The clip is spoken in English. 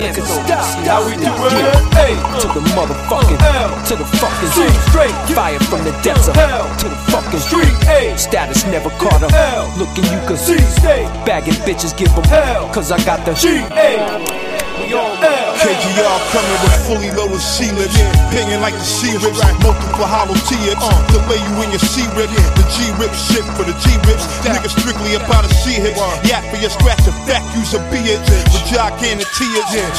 How we do it? A to the motherfucking L to the fucking Z. Straight fire from the depths of hell to the fucking street. A status never caught up. L looking you can see. Stay bagging bitches, give them hell. Cause I got the G A. KGR coming with fully loaded C-lips, pinging like the C-rips, multiple hollow T-hips, to lay you in your C-rip, the G-rip shit for the G-rips, niggas strictly about the C-hips, yak for your scratch and fact, use a B-it, with jock and the T-hips,